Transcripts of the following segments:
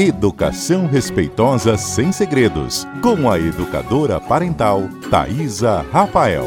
Educação respeitosa sem segredos, com a educadora parental Thaisa Rafael.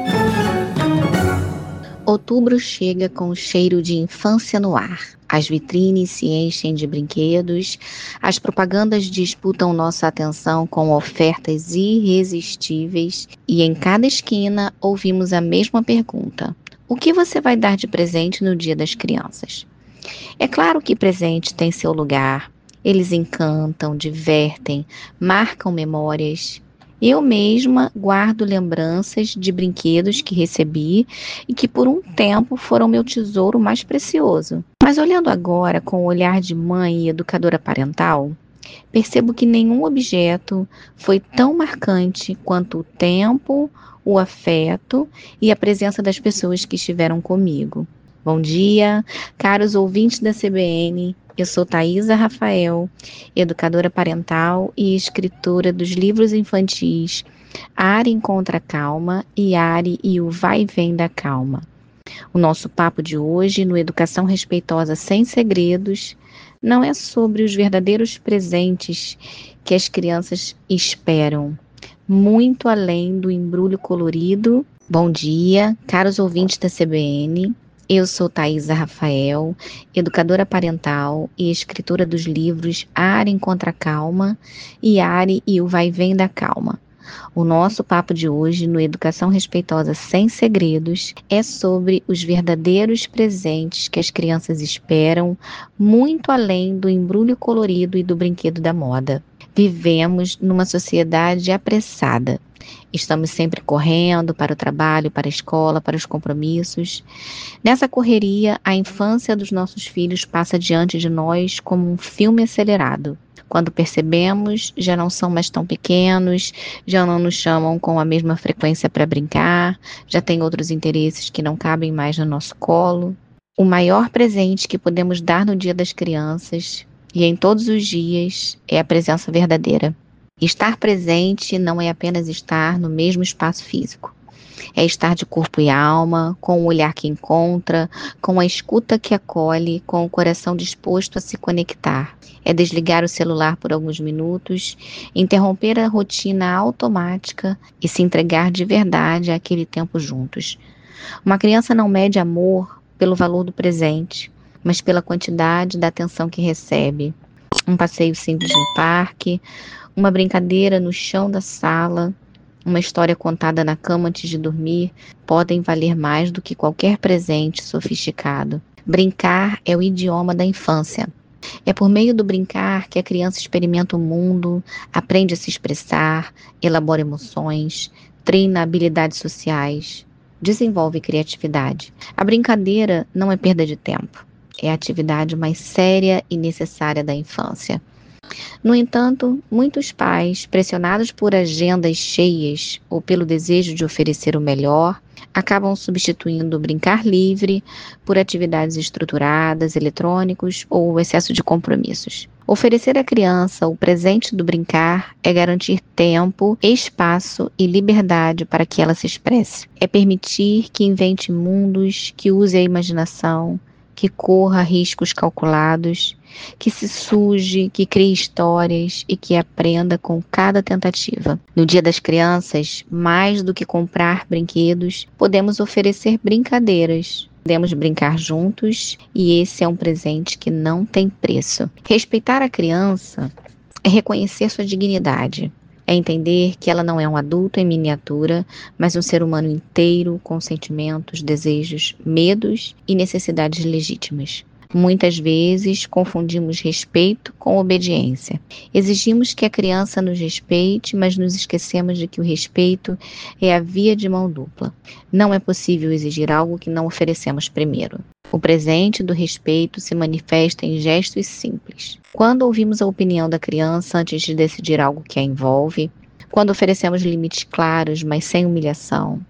Outubro chega com o cheiro de infância no ar. As vitrines se enchem de brinquedos, as propagandas disputam nossa atenção com ofertas irresistíveis e em cada esquina ouvimos a mesma pergunta: o que você vai dar de presente no Dia das Crianças? É claro que presente tem seu lugar, eles encantam, divertem, marcam memórias. Eu mesma guardo lembranças de brinquedos que recebi e que por um tempo foram meu tesouro mais precioso. Mas olhando agora com o olhar de mãe e educadora parental, percebo que nenhum objeto foi tão marcante quanto o tempo, o afeto e a presença das pessoas que estiveram comigo. Bom dia, caros ouvintes da CBN. Eu sou Thaisa Rafael, educadora parental e escritora dos livros infantis Ari Encontra a Calma e Ari e o Vai e Vem da Calma. O nosso papo de hoje, no Educação Respeitosa Sem Segredos, não é sobre os verdadeiros presentes que as crianças esperam, muito além do embrulho colorido. Bom dia, caros ouvintes da CBN. Eu sou Thaisa Rafael, educadora parental e escritora dos livros Ari Encontra a Calma e Ari e o Vai e Vem da Calma. O nosso papo de hoje, no Educação Respeitosa Sem Segredos, é sobre os verdadeiros presentes que as crianças esperam, muito além do embrulho colorido e do brinquedo da moda. Vivemos numa sociedade apressada. Estamos sempre correndo para o trabalho, para a escola, para os compromissos. Nessa correria, a infância dos nossos filhos passa diante de nós como um filme acelerado. Quando percebemos, já não são mais tão pequenos, já não nos chamam com a mesma frequência para brincar, já têm outros interesses que não cabem mais no nosso colo. O maior presente que podemos dar no Dia das Crianças, e em todos os dias, é a presença verdadeira. Estar presente não é apenas estar no mesmo espaço físico. É estar de corpo e alma, com o olhar que encontra, com a escuta que acolhe, com o coração disposto a se conectar. É desligar o celular por alguns minutos, interromper a rotina automática e se entregar de verdade àquele tempo juntos. Uma criança não mede amor pelo valor do presente, mas pela quantidade da atenção que recebe. Um passeio simples no parque, uma brincadeira no chão da sala, uma história contada na cama antes de dormir, podem valer mais do que qualquer presente sofisticado. Brincar é o idioma da infância. É por meio do brincar que a criança experimenta o mundo, aprende a se expressar, elabora emoções, treina habilidades sociais, desenvolve criatividade. A brincadeira não é perda de tempo, é a atividade mais séria e necessária da infância. No entanto, muitos pais, pressionados por agendas cheias ou pelo desejo de oferecer o melhor, acabam substituindo o brincar livre por atividades estruturadas, eletrônicos ou o excesso de compromissos. Oferecer à criança o presente do brincar é garantir tempo, espaço e liberdade para que ela se expresse. É permitir que invente mundos, que use a imaginação, que corra riscos calculados, que se suje, que crie histórias e que aprenda com cada tentativa. No Dia das Crianças, mais do que comprar brinquedos, podemos oferecer brincadeiras. Podemos brincar juntos e esse é um presente que não tem preço. Respeitar a criança é reconhecer sua dignidade. É entender que ela não é um adulto em miniatura, mas um ser humano inteiro com sentimentos, desejos, medos e necessidades legítimas. Muitas vezes confundimos respeito com obediência. Exigimos que a criança nos respeite, mas nos esquecemos de que o respeito é a via de mão dupla. Não é possível exigir algo que não oferecemos primeiro. O presente do respeito se manifesta em gestos simples. Quando ouvimos a opinião da criança antes de decidir algo que a envolve, quando oferecemos limites claros, mas sem humilhação,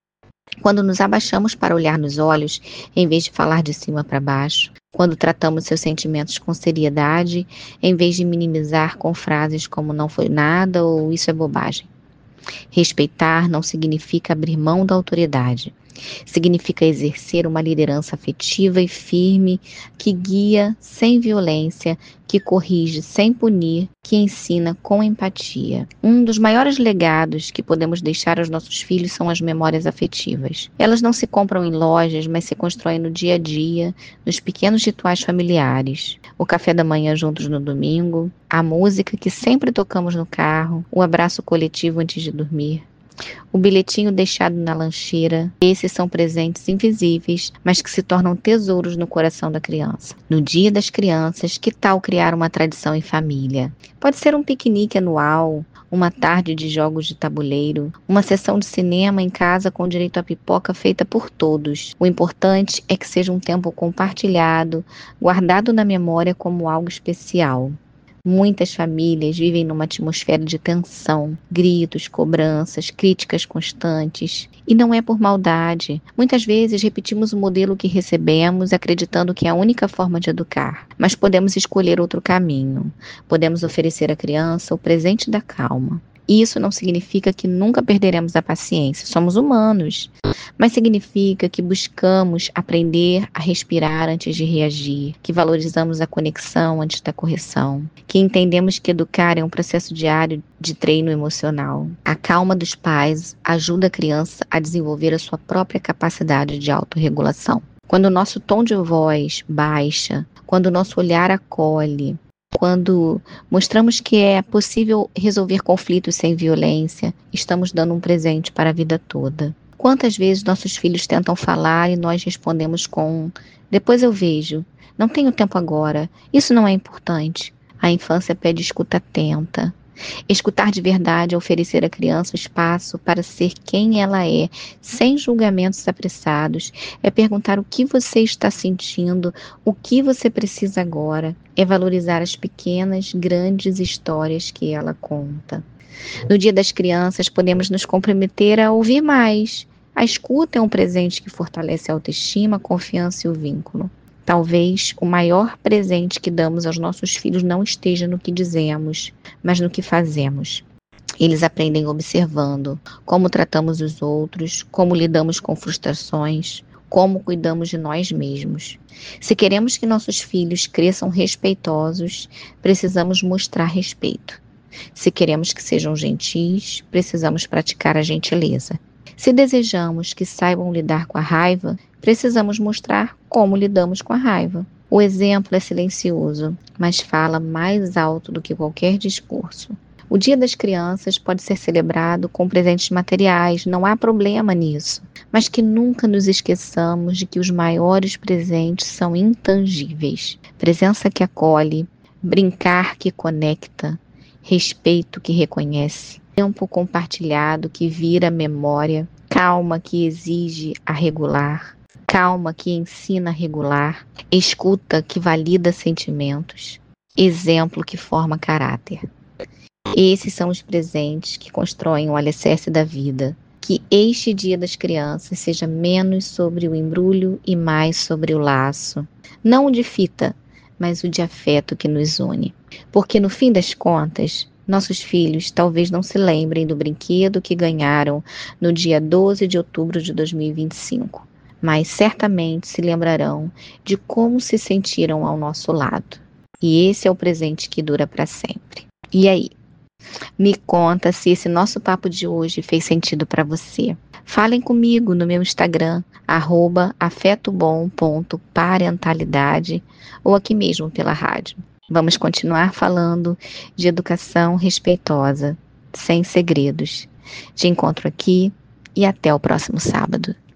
quando nos abaixamos para olhar nos olhos, em vez de falar de cima para baixo, quando tratamos seus sentimentos com seriedade, em vez de minimizar com frases como não foi nada ou isso é bobagem. Respeitar não significa abrir mão da autoridade. Significa exercer uma liderança afetiva e firme, que guia sem violência, que corrige sem punir, que ensina com empatia. Um dos maiores legados que podemos deixar aos nossos filhos são as memórias afetivas. Elas não se compram em lojas, mas se constroem no dia a dia, nos pequenos rituais familiares. O café da manhã juntos no domingo, a música que sempre tocamos no carro, o abraço coletivo antes de dormir. O bilhetinho deixado na lancheira, esses são presentes invisíveis, mas que se tornam tesouros no coração da criança. No Dia das Crianças, que tal criar uma tradição em família? Pode ser um piquenique anual, uma tarde de jogos de tabuleiro, uma sessão de cinema em casa com direito à pipoca feita por todos. O importante é que seja um tempo compartilhado, guardado na memória como algo especial. Muitas famílias vivem numa atmosfera de tensão, gritos, cobranças, críticas constantes. E não é por maldade. Muitas vezes repetimos o modelo que recebemos, acreditando que é a única forma de educar. Mas podemos escolher outro caminho. Podemos oferecer à criança o presente da calma. Isso não significa que nunca perderemos a paciência, somos humanos, mas significa que buscamos aprender a respirar antes de reagir, que valorizamos a conexão antes da correção, que entendemos que educar é um processo diário de treino emocional. A calma dos pais ajuda a criança a desenvolver a sua própria capacidade de autorregulação. Quando o nosso tom de voz baixa, quando o nosso olhar acolhe, quando mostramos que é possível resolver conflitos sem violência, estamos dando um presente para a vida toda. Quantas vezes nossos filhos tentam falar e nós respondemos com "depois eu vejo", "não tenho tempo agora", "isso não é importante". A infância pede escuta atenta. Escutar de verdade é oferecer à criança o espaço para ser quem ela é, sem julgamentos apressados. É perguntar o que você está sentindo, o que você precisa agora. É valorizar as pequenas, grandes histórias que ela conta. No Dia das Crianças, podemos nos comprometer a ouvir mais. A escuta é um presente que fortalece a autoestima, a confiança e o vínculo. Talvez o maior presente que damos aos nossos filhos não esteja no que dizemos, mas no que fazemos. Eles aprendem observando como tratamos os outros, como lidamos com frustrações, como cuidamos de nós mesmos. Se queremos que nossos filhos cresçam respeitosos, precisamos mostrar respeito. Se queremos que sejam gentis, precisamos praticar a gentileza. Se desejamos que saibam lidar com a raiva, precisamos mostrar como lidamos com a raiva. O exemplo é silencioso, mas fala mais alto do que qualquer discurso. O Dia das Crianças pode ser celebrado com presentes materiais, não há problema nisso. Mas que nunca nos esqueçamos de que os maiores presentes são intangíveis. Presença que acolhe, brincar que conecta, respeito que reconhece, tempo compartilhado que vira memória, calma que exige a regular, calma que ensina a regular, escuta que valida sentimentos, exemplo que forma caráter. Esses são os presentes que constroem o alicerce da vida. Que este Dia das Crianças seja menos sobre o embrulho e mais sobre o laço. Não o de fita, mas o de afeto que nos une. Porque no fim das contas, nossos filhos talvez não se lembrem do brinquedo que ganharam no dia 12 de outubro de 2025, mas certamente se lembrarão de como se sentiram ao nosso lado. E esse é o presente que dura para sempre. E aí? Me conta se esse nosso papo de hoje fez sentido para você. Falem comigo no meu Instagram, @afetobom.parentalidade, ou aqui mesmo pela rádio. Vamos continuar falando de educação respeitosa, sem segredos. Te encontro aqui e até o próximo sábado.